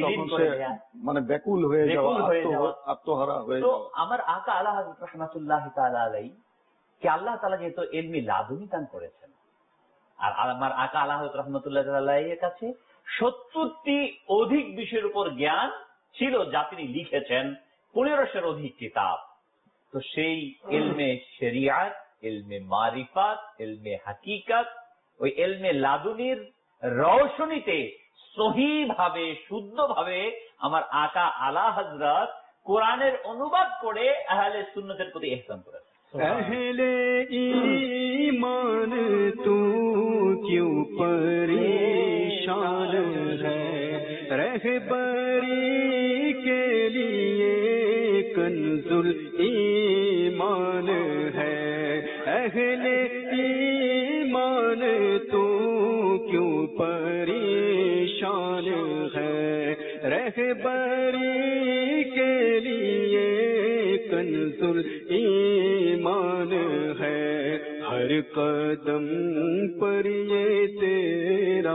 মানে ব্যাকুল হয়ে যাওয়া, আত্মহারা হয়ে যাওয়া। তো আমার আকা আলা হযরত রাহমাতুল্লাহ তাআলা আলাইহি কে আল্লাহ তাআলা যেহেতু ইলমি লাদুনী দান করেছেন, আর আমার আকা আলা হযরত রাহমাতুল্লাহ তাআলা আলাইহি এর কাছে সত্তরটি অধিক বিষয়ের উপর জ্ঞান ছিল যা তিনি লিখেছেন, পনেরোশোর অধিক কিতাব। তো সেই ইলমে শরিয়াত, ইলমে মারিফাত, ইলমে হাকিকাত, ওই ইলমে লাদুনির রওশনীতে সহিভাবে শুদ্ধভাবে আমার আকা আলা হযরত কোরআনের অনুবাদ করে আহলে সুন্নতের প্রতি ইহসান করেছেন। अहले ईमान तू क्यों परेशान है, रहबरी के लिए कंजुल ईमान है। अहले ईमान तू क्यों परेशान है, रहबरी के लिए कंजुल ईमान है। हर कदम पर ये तेरा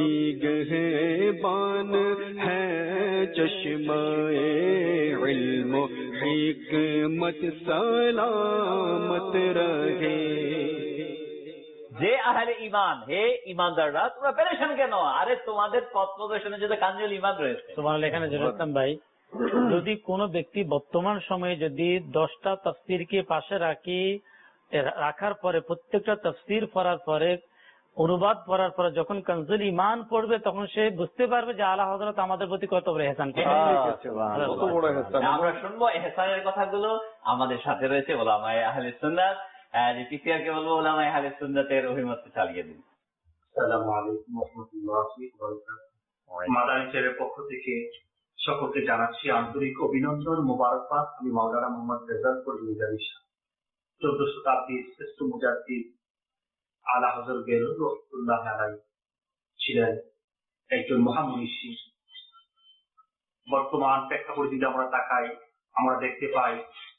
निगहबान है, चश्माए इल्म हिकमत सलामत रहे। যে আহলে ঈমান, হে ঈমানদাররা তোমরা পেরেশান কেন? আরে তোমাদের পথ প্রদর্শনের জন্য কাঞ্জুল ঈমান রয়েছে। সুবহানাল্লাহ। এখানে জেরুসালাম ভাই, যদি কোনো ব্যক্তি বর্তমান সময়ে যদি দশটা তাফসীরকে পাশে রাখি রাখার পরে প্রত্যেকটা তাফসীর পড়ার পরে অনুবাদ পড়ার পরে যখন কানজুল ঈমান পড়বে তখন সে বুঝতে পারবে যে আলা হযরত আমাদের প্রতি কত বড় ইহসান করেছেন। আমরা শুনবো ইহসানের কথাগুলো। আমাদের সাথে রয়েছে উলামায়ে আহলে সুন্নাত, টিপিআর কে বলবো উলামায়ে আহলে সুন্নাতের অভিমত চালিয়ে দিন। আসসালামু আলাইকুম ওয়া রাহমাতুল্লাহি ওয়া বারাকাতুহু। মাদানী চ্যানেলের পক্ষ থেকে সকলকে জানাচ্ছি আন্তরিক অভিনন্দন, মোবারকবাদ। আমি মাওলানা মোহাম্মদ রেজাউল করিম মিজানী শাহ, চোদ্দ শতাব্দীর শ্রেষ্ঠ মুজাদ্দিদ আলা হযরত বেরুন রাহমাতুল্লাহ আলাইহি ছিলেন একজন মহামনীষী। বর্তমান প্রেক্ষাপটে যদি আমরা তাকাই, আমরা দেখতে পাই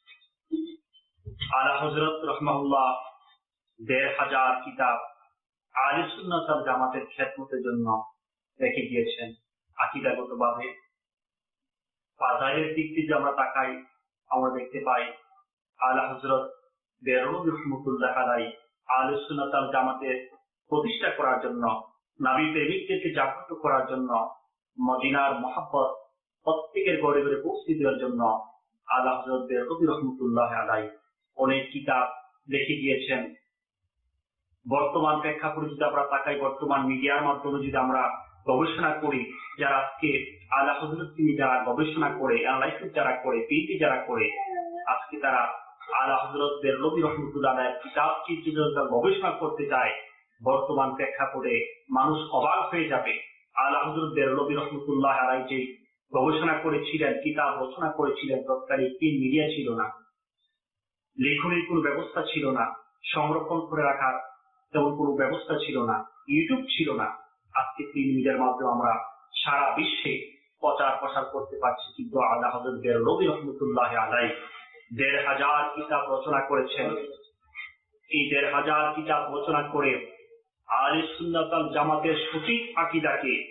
আলা হযরত রাহমাহুল্লাহ দেড় হাজার কিতাব আহলে সুন্নাত ওয়াল জামাতের খেদমতের জন্য রেখে গিয়েছেন। আকীদাগতভাবে ফাজাইলের দিক থেকে আমরা তাকাই, আমরা দেখতে পাই আলা হযরত বেরুন রাহমাতুল্লাহ আলাইহি আহলে সুন্নাত ওয়াল জামাতের প্রতিষ্ঠা করার জন্য, নবী প্রেমিকদেরকে জাগ্রত করার জন্য, মদিনার মহব্বত প্রত্যেকের ঘরে ঘরে পৌঁছে দেওয়ার জন্য আলা হযরত বেরুন রাহমাতুল্লাহ আলাইহি অনেক কিতাব লিখে গিয়েছেন। বর্তমান প্রেক্ষাপটে যদি আমরা তাকাই, বর্তমান মিডিয়ার মাধ্যমে যদি আমরা গবেষণা করি, যারা আজকে আলা হযরত তিনি যারা গবেষণা করে, অ্যানালাইসিস যারা করে, পিএইচডি যারা করে, আজকে তারা আলা হযরত বেরুন রাহমাতুল্লাহ আলাইহির কিতাব কি গবেষণা করতে যায়, বর্তমান প্রেক্ষাপটে মানুষ অবাক হয়ে যাবে। আলা হযরত বেরুন রাহমাতুল্লাহ আলাইহি যে গবেষণা করেছিলেন, কিতাব রচনা করেছিলেন, তৎকালীন প্রিন্ট মিডিয়া ছিল না, লেখনের কোনো ব্যবস্থা ছিল না, সংরক্ষণ করে রাখার তেমন কোনো ব্যবস্থা ছিল না, ইউটিউব ছিল না। আজকে প্রিন্ট মিডিয়ার মাধ্যমে আমরা সারা বিশ্বে প্রচার প্রসার করতে পারছি। কিন্তু আলা হযরত বেরুন রাহমাতুল্লাহ আলাইহি দেড় হাজার কিতাব রচনা করেছেন। এই দেড় হাজার কিতাব রচনা করে আহলে সুন্নাত ওয়াল জামাতের সঠিক আকীদাকে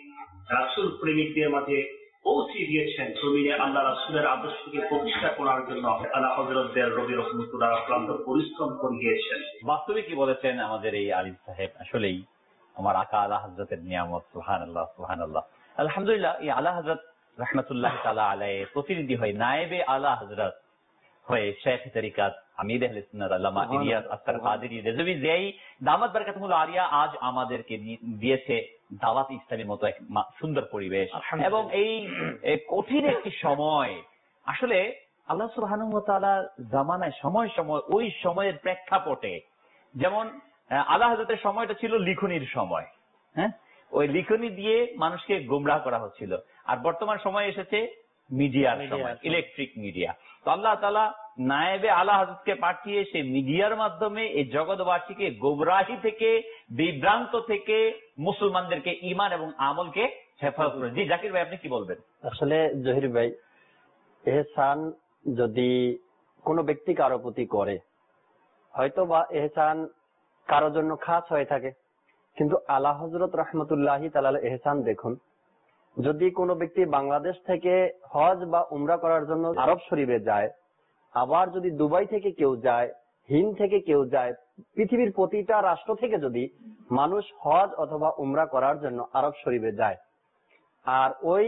রাসূল প্রেমিকদের মাঝে পৌঁছে দিয়েছেন। জমিনে আল্লাহ রাসূলের আদর্শকে প্রতিষ্ঠা করার জন্য আলা হযরত দেওর রবি রহমতুল্লাহ আক্রান্ত পরিশ্রম করে গিয়েছেন। বাস্তবে কি বলেছেন আমাদের এই আলিম সাহেব, আসলেই আমার আকা আলা হযরতের নিয়ামত। সুবহানাল্লাহ সুবহানাল্লাহ। আলহামদুলিল্লাহ, এই আলা হযরত রাহমাতুল্লাহ তাআলা আলাইহির প্রতিনিধি হয়, নায়েবে আলা হযরত হয়ে শেখ তরিকাত আমির আহলে সুন্নাত আল্লামা ইলিয়াস আসকার কাদেরী রেজভী যেই দামাত বরকাতুল আলিয়া আজ আমাদেরকে দিয়েছে দাওয়াত ইসলামের মতো এক সুন্দর পরিবেশ এবং এই কঠিন একটি সময়। আসলে আল্লাহ সুবহানাহু ওয়া তাআলা জামানায় সময় সময় ওই সময়ের প্রেক্ষাপটে, যেমন আলা হযরতের সময়টা ছিল লিখনির সময়, হ্যাঁ, ওই লিখনি দিয়ে মানুষকে গোমরাহ করা হচ্ছিল। আর বর্তমান সময় এসেছে মিডিয়ার সময়, ইলেকট্রিক মিডিয়া। তো আল্লাহ তাআলা নায়েবে আলা হযরতকে পাঠিয়ে সেই মিডিয়ার মাধ্যমে এই জগৎবাসীকে গোমরাহি থেকে, বিভ্রান্ত থেকে মুসলমানদেরকে ঈমান এবং আমলকে হেফাজত করে। জি জাকির ভাই, আপনি কি বলবেন? আসলে জহির ভাই, এহসান যদি কোনো ব্যক্তি কারো প্রতি করে, হয়তো বা এহসান কারোর জন্য খাস হয়ে থাকে, কিন্তু আলা হযরত রাহমাতুল্লাহি তাআলা এহসান দেখুন, যদি কোনো ব্যক্তি বাংলাদেশ থেকে হজ বা উমরা করার জন্য আরব শরীফে যায়, আবার যদি দুবাই থেকে কেউ যায়, হিন্দ থেকে কেউ যায়, পৃথিবীর প্রতিটা রাষ্ট্র থেকে যদি মানুষ হজ অথবা উমরা করার জন্য আরব শরীফে যায়, আর ওই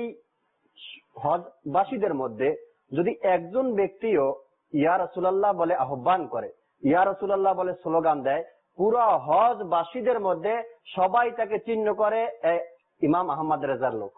হজবাসীদের মধ্যে যদি একজন ব্যক্তিও ইয়া রাসূলুল্লাহ বলে আহ্বান করে, ইয়া রাসূলুল্লাহ বলে স্লোগান দেয়, পুরো হজবাসীদের মধ্যে সবাই তাকে চিহ্ন করে ইমাম আহমদ রেজার লোক।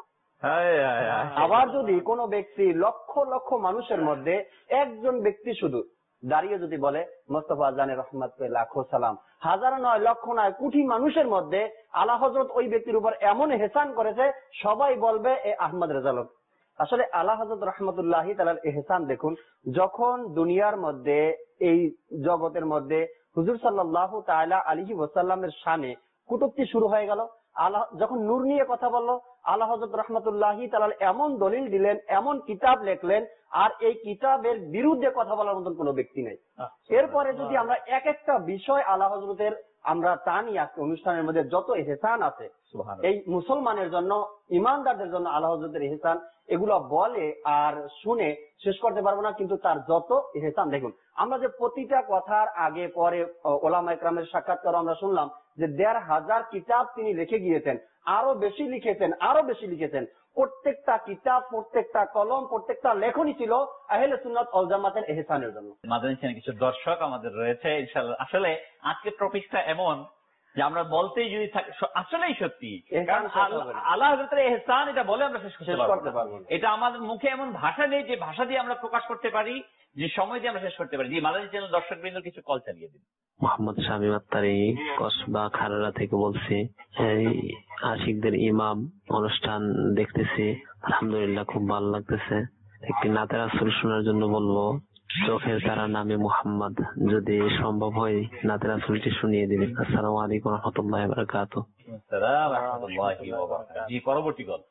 আবার যদি কোনো ব্যক্তি লক্ষ লক্ষ মানুষের মধ্যে একজন ব্যক্তি শুধু দাঁড়িয়ে যদি বলে মোস্তফা জানে রহমত লাখো সালাম, হাজার নয় লক্ষ নয় কোটি মানুষের মধ্যে আলা হযরত ওই ব্যক্তির উপর এমন এহসান করেছে, সবাই বলবে এ আহমদ রেজা লোক। আসলে আলা হযরত রাহমাতুল্লাহি তাআলার এহসান দেখুন, যখন দুনিয়ার মধ্যে এই জগতের মধ্যে হুজুর সাল্লাল্লাহু তাআলা আলাইহি ওয়াসাল্লামের শানে কটূক্তি শুরু হয়ে গেল, আল্লাহ যখন নূর নিয়ে কথা বললো, আলা হযরত রাহমাতুল্লাহি তাআলা এমন দলিল দিলেন, এমন কিতাব লেখলেন, আর এই কিতাবের বিরুদ্ধে কথা বলার মতন কোনো ব্যক্তি নেই। এরপরে যদি আমরা এক একটা বিষয় আলা হযরতের আমরা টানি, আজকে অনুষ্ঠানের মধ্যে যত ইহসান আছে এই মুসলমানের জন্য, ইমানদারদের জন্য আলা হযরতের ইহসান, এগুলো বলে আর শুনে শেষ করতে পারবো না। কিন্তু তার যত ইহসান দেখুন, আমরা যে প্রতিটা কথার আগে পরে ওলামা ইকরামের সাক্ষাৎকার আমরা শুনলাম যে দেড় হাজার কিতাব তিনি লিখে গিয়েছেন, আরো বেশি লিখেছেন, আরো বেশি লিখেছেন। প্রত্যেকটা কিতাব, প্রত্যেকটা কলম, প্রত্যেকটা লেখনী ছিল আহলে সুন্নাত ওয়াল জামাতের ইহসানের জন্য। মাদানী চ্যানেলে কিছু দর্শক আমাদের রয়েছে ইনশাআল্লাহ। আসলে আজকের টপিকটা এমন যে আমরা বলতেই যদি আসলেই সত্যি, কারণ আল্লাহ হযরতের ইহসান এটা বলে আমরা শেষ করতে পারবো না। এটা আমাদের মুখে এমন ভাষা নেই যে ভাষা দিয়ে আমরা প্রকাশ করতে পারি, যে সময় দিয়ে আমরা শেষ করতে পারি। যে মাদানী চ্যানেল দর্শক বৃন্দ কিছু কল চালিয়ে দিন। মোহাম্মদ শামীম আত্তারি কসবা খারারা থেকে বলছি। এই আশিকদের ইমাম অনুষ্ঠান দেখতেছি, আলহামদুলিল্লাহ খুব ভালো লাগতেছে। একটি নাতে রাসূল শোনার জন্য বলবো, চোখের তারা নামে মুহাম্মদ, যদি সম্ভব হয় নাতে রাসূলটি শুনিয়ে দিবেন। আসসালামু আলাইকুম ওয়া রাহমাতুল্লাহি ওয়া বারাকাতুহু। আসসালামু ওয়া রাহমাতুল্লাহি ওয়া বারাকাতুহু। জি পরবর্তী কল।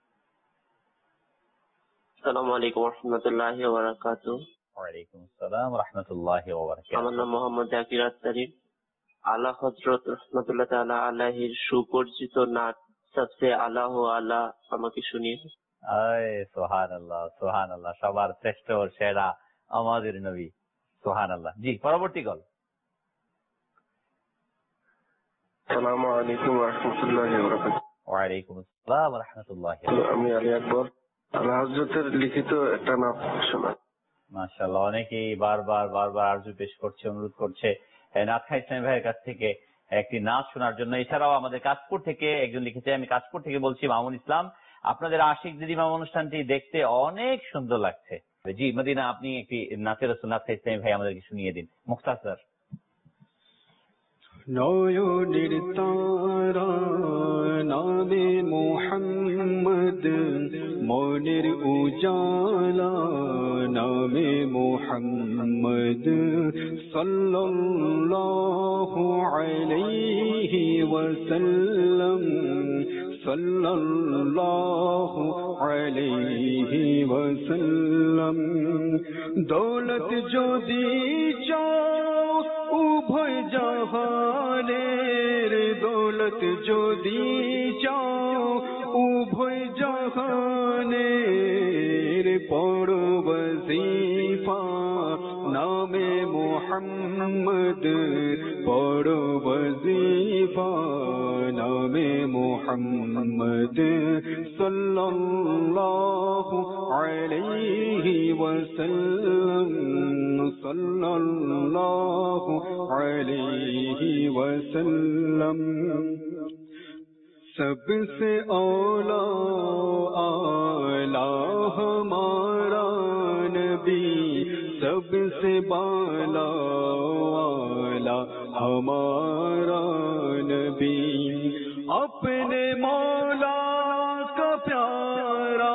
আসসালামু আলাইকুম ওয়া রাহমাতুল্লাহি ওয়া বারাকাতুহু। ওয়ালাইকুম আসসালাম ওয়া রাহমাতুল্লাহি ওয়া বারাকাতুহু। আমার নাম মোহাম্মদ জাকির আত্তারি। আলা হযরত রাহমাতুল্লাহ তাআলা আলাইহির সুপরিচিত নাত সবসে আলা হো আলা আমাকে শুনিয়ে। আয় সুবহানাল্লাহ সুবহানাল্লাহ, সবার শ্রেষ্ঠ ও সেরা আমাদের নবী, সুবহানাল্লাহ। জি পরবর্তী কল। আসসালামু আলাইকুম ওয়া রাহমাতুল্লাহি ওয়া বারাকাতুহু। ওয়ালাইকুম আসসালাম ওয়া রাহমাতুল্লাহি ওয়া বারাকাতুহু। আমি আলী আকবর। আলা হযরতের লিখিত একটা নাত শোনাই। মাশাআল্লাহ, অনেকেই বারবার বারবার আরজু পেশ করছে, অনুরোধ করছে নাত খান ইসলামী ভাইয়ের কাছ থেকে একটি নাচ শোনার জন্য। এছাড়াও আমাদের কাশপুর থেকে একজন লিখেছে, আমি কাশপুর থেকে বলছি মামুন ইসলাম, আপনাদের আশিক দিদিমাম অনুষ্ঠানটি দেখতে অনেক সুন্দর লাগছে। জি মদিনা, আপনি একটি নাচের রাসূল নাত খান ইসলামী ভাই আমাদেরকে শুনিয়ে দিন মুখতাসার। নয়নের তারা নামে মুহাম্মদ, মনের উজালা নামে মুহাম্মদ, সাল্লাল্লাহু আলাইহি ওয়াসাল্লাম, সাল্লাল্লাহু আলাইহি ওয়াসাল্লাম। দৌলত যদি চাও উভয় জাহানের, দৌলত যদি চাও উভয় জাহানের পড়ো ওয়াজিফা নামে মুহাম্মদ পড়ো ওয়াজিফা নামে মুহাম্মদ সাল্লাল্লাহু আলাইহি ওয়াসাল্লাম সাল্লাল্লাহু আলাইহি ওয়াসাল্লাম सबसे औला आला हमारा नबी सबसे बाला आला हमारा नबी अपने मौला का प्यारा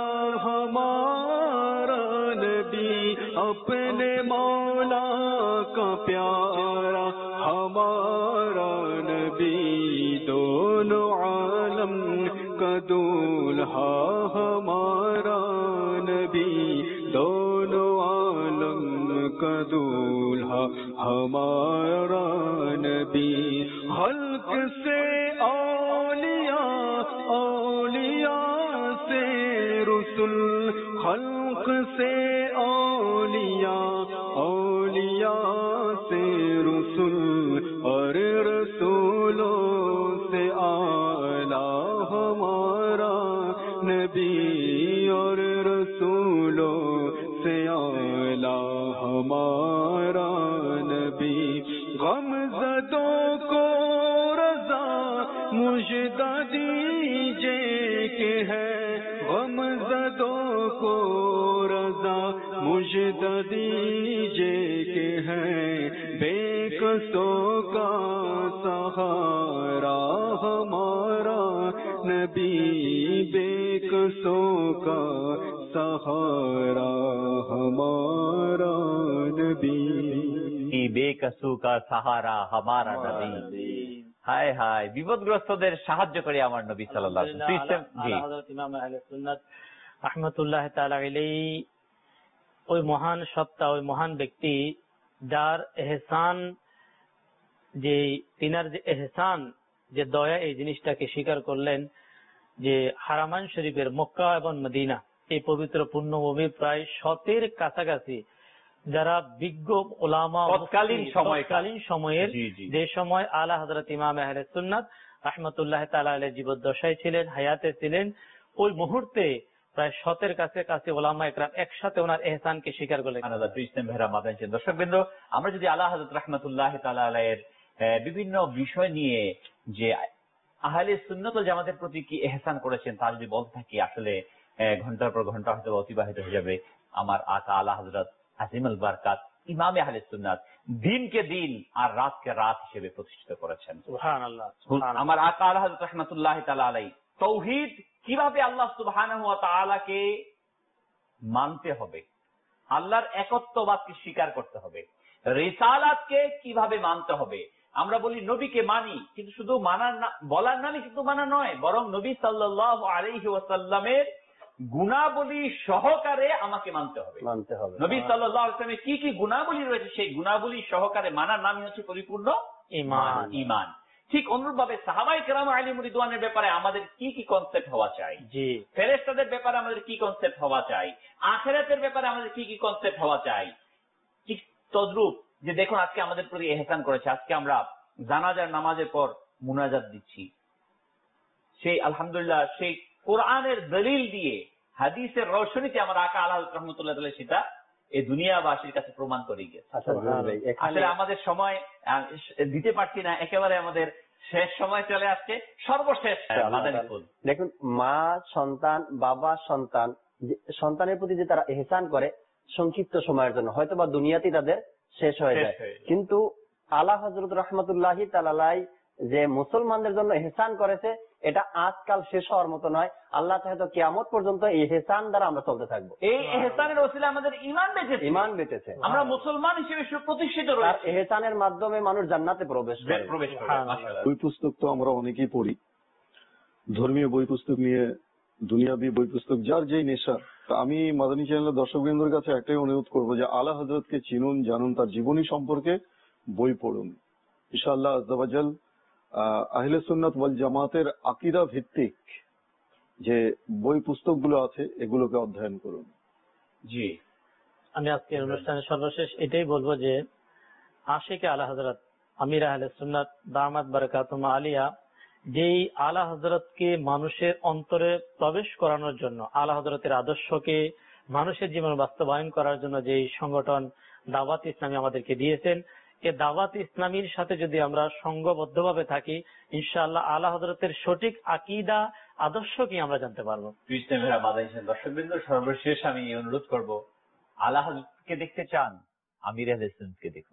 हमारा नबी अपने मौला का प्यारा हमारा नबी दोनों आलम का दूल्हा हमारा नबी दोनों आलम का दूल्हा हमारा नबी हल्क से औलिया औलिया से रसुल हल्क से औलिया औलिया से रसुल और रसूलों से आला हमारा नबी और रसूलों से आला हमारा नबी गमज़दों को रज़ा मुजदा दीजिए के है गमज़दों को रज़ा मुजदा दीजिए के है बेकसों का सहारा हमारा नबी बेकसों का सहारा हमारा नबी বেকসু কা সাহারা হামারা নবী হায় হায় বিপদগ্রস্তদের সাহায্য করে আমার নবী সাল্লাল্লাহু আলাইহি ওয়াসাল্লাম। জি হযরত ইমাম আহলে সুন্নাত রাহমাতুল্লাহ তাআলা আলাইহি ওই মহান সত্তা ওই মহান ব্যক্তি যার এহসান যে তিনার যে এহসান যে দয়া এই জিনিসটাকে স্বীকার করলেন যে হারামাইন শরীফের মক্কা এবং মদিনা এই পবিত্র পুণ্যভূমির প্রায় শতের কাছাকাছি যারা বিজ্ঞ ওলামা তৎকালীন সময় তৎকালীন সময়ের যে সময় আলা হযরত ইমাম আহলে সুন্নাত রাহমাতুল্লাহ তাআলা আলাইহি জীবদ্দশায় ছিলেন হায়াতে ছিলেন ওই মুহূর্তে প্রায় শতের কাছে কাছে ওলামা একরাম একসাথে ওনার এহসানকে স্বীকার করলেন। দর্শকবৃন্দ, আমরা যদি আলা হযরত রাহমাতুল্লাহ তাআলা আলাইহির বিভিন্ন বিষয় নিয়ে যে আহলে সুন্নাত ওয়াল জামাতের প্রতি কি এহসান করেছেন তা যদি বলতে থাকি আসলে ঘন্টার পর ঘন্টা হয়তো অতিবাহিত হয়ে যাবে। আমার আকা আলা হযরত আজিমুল বারকাত ইমামে আহলে সুন্নাত দিনকে দিন আর রাতকে রাত হিসেবে প্রতিষ্ঠিত করেছেন। সুবহানাল্লাহ। আমার আকা আলা হযরত রাহমাতুল্লাহ তাআলা আলাইহি তাওহীদ কিভাবে আল্লাহ সুবহানাহু ওয়া তাআলাকে মানতে হবে, আল্লাহর একত্ববাদকে স্বীকার করতে হবে, রিসালাতকে কিভাবে মানতে হবে। আমরা বলি নবীকে মানি, কিন্তু শুধু মানার না বলার নামে কিন্তু মানা নয়, বরং নবী সাল্লাল্লাহু আলাইহি ওয়াসাল্লামের গুণাবলী সহকারে আমাকে মানতে হবে মানতে হবে নবী সাল্লাল্লাহু আলাইহি ওয়াসাল্লামের কি কি গুণাবলী রয়েছে সেই গুণাবলী সহকারে মানার নামই হচ্ছে পরিপূর্ণ ঈমান ঈমান ঠিক অনুরূপভাবে সাহাবায়ে কেরাম আলিমুর রিদওয়ানের ব্যাপারে আমাদের কি কি কনসেপ্ট হওয়া চাই, জি ফেরেশতাদের ব্যাপারে আমাদের কি কনসেপ্ট হওয়া চাই, আখিরাতের ব্যাপারে আমাদের কি কি কনসেপ্ট হওয়া চাই। ঠিক তদ্রূপ যে দেখুন আজকে আমাদের প্রতি ইহসান করেছে, আজকে আমরা জানাজার নামাজের পর মুনাজাত দিচ্ছি, সেই আলহামদুলিল্লাহ সেই কোরআনের দলিল দিয়ে হাদিসের রওশনীতে আমার আকা আলা হযরত রাহমাতুল্লাহ তাআলা সেটা এই দুনিয়াবাসীর কাছে প্রমাণ করে গেছে। আসলে আমাদের সময় দিতে পারছি না, একেবারে আমাদের শেষ সময় চলে আসছে, সর্বশেষ দেখুন মা সন্তান বাবা সন্তান সন্তানের প্রতি যে তারা ইহসান করে সংক্ষিপ্ত সময়ের জন্য হয়তো বা দুনিয়াতেই তাদের শেষ হয়ে যায়, কিন্তু আলা হযরত রাহমাতুল্লাহি তাআলা আলাইহি যে মুসলমানদের জন্য ইহসান করেছে এটা আজকাল শেষ হওয়ার মতো নয়। আল্লাহ চাহে তো কিয়ামত পর্যন্ত এই ইহসান দ্বারা আমরা চলতে থাকবো। এই ইহসানের ওসিলা আমাদের ঈমান বেঁচেছে, ঈমান বেঁচেছে, আমরা মুসলমান হিসেবে সুপ্রতিষ্ঠিত রয়েছি। আর ইহসানের মাধ্যমে মানুষ জান্নাতে প্রবেশ করে প্রবেশ করে। বই পুস্তক তো আমরা অনেকেই পড়ি, ধর্মীয় বই পুস্তক নিয়ে, দুনিয়াবি বই পুস্তক, যার যেই নেশা। আমি মাদানী চ্যানেলের দর্শকবৃন্দর কাছে একটাই অনুরোধ করবো যে আলা হযরতকে চিনুন, জানুন, তার জীবনী সম্পর্কে বই পড়ুন। ইনশাআল্লাহ আযজা ওয়া জাল আহলে সুন্নাত ওয়াল জামাতের আকীদা ভিত্তিক যে বই পুস্তকগুলো আছে এগুলোকে অধ্যয়ন করুন। জি, আমি আজকের অনুষ্ঠানের সর্বশেষ এটাই বলবো যে আশিকে আলা হযরত আমির আহলে সুন্নাত দামাত বারাকাতুহু আলিয়া যেই আলা হযরতকে মানুষের অন্তরে প্রবেশ করানোর জন্য, আলা হযরতের আদর্শকে মানুষের জীবনে বাস্তবায়ন করার জন্য যেই সংগঠন দাওয়াত ইসলামী আমাদেরকে দিয়েছেন, এই দাওয়াত ইসলামীর সাথে যদি আমরা সংঘবদ্ধভাবে থাকি, ইনশাআল্লাহ আলা হযরতের সঠিক আকীদা আদর্শ কি আমরা জানতে পারবো। দর্শকবৃন্দ, সর্বশেষ আমি অনুরোধ করব, আলা হযরতকে দেখতে চান, আমির আহলে সুন্নাতকে দেখুন।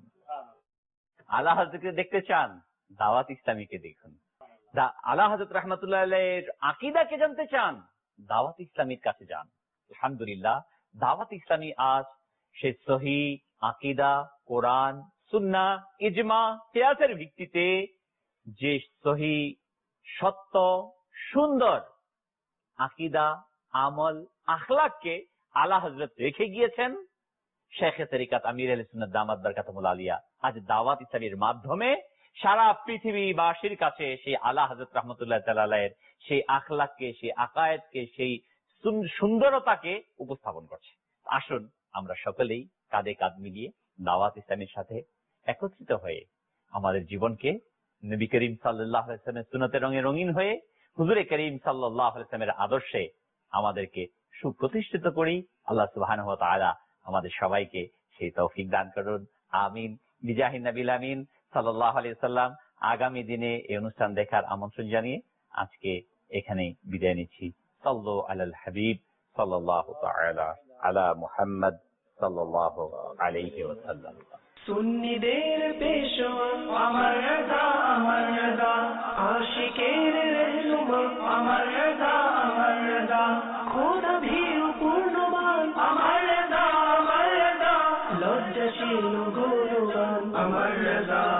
আলা হযরতকে দেখতে চান, দাওয়াত ইসলামীকে দেখুন। আলা হযরত রাহমাতুল্লাহ আলাইহির আকীদাকে জানতে চান, দাওয়াত ইসলামীর কাছে যান। আলহামদুলিল্লাহ, দাওয়াত ইসলামী আজ সে সহি আকীদা, কোরআন, সুন্নাহ, ইজমা, কিয়াসের ভিত্তিতে যে সহি, সত্য, সুন্দর আকীদা, আমল, আখলাককে আলা হযরত রেখে গিয়েছেন। শেখে তরিকাত আমির আহলে সুন্নাত দামাত বারাকাতুহু আলিয়া আজ দাওয়াত ইসলামীর মাধ্যমে সারা পৃথিবীবাসীর কাছে সেই আলা হযরত রাহমাতুল্লাহ তাআলা আলাইহির সেই আখলাককে, সেই আকায়েদকে, সেই সুন্দরতাকে উপস্থাপন করছে। আসুন আমরা সকলেই কাঁধে কাঁধ মিলিয়ে দাওয়াত ইসলামের সাথে একত্রিত হয়ে আমাদের জীবনকে নবী করিম সাল্লাল্লাহু আলাইহি ওয়াসাল্লামের সুন্নতের রঙে রঙিন হয়ে হুজুরে করিম সাল্লাল্লাহু আলাইহি ওয়াসাল্লামের আদর্শে আমাদেরকে সুপ্রতিষ্ঠিত করি। আল্লাহ সুবহানাহু ওয়া তাআলা আমাদের সবাইকে সেই তৌফিক দান করুন, আমিন। বিজাহিন নবিল আমিন সাল্লাল্লাহু আলাইহি ওয়াসাল্লাম। আগামী দিনে এই অনুষ্ঠান দেখার আমন্ত্রণ জানিয়ে আজকে এখানে বিদায় নিচ্ছি। সাল্লু আলাল হাবিব সাল্লাল্লাহু তাআলা আলা মুহাম্মদ সাল্লাল্লাহু আলাইহি ওয়াসাল্লাম। সুন্নিদের পেশোয়া আমার রাজা, আমার রাজা, আশিকের রহনুমা আমার রাজা, আমার রাজা, খোদা ভীরু পূর্ণবান আমার রাজা, আমার রাজা, লজ্জাশীল গৌরবান আমার রাজা।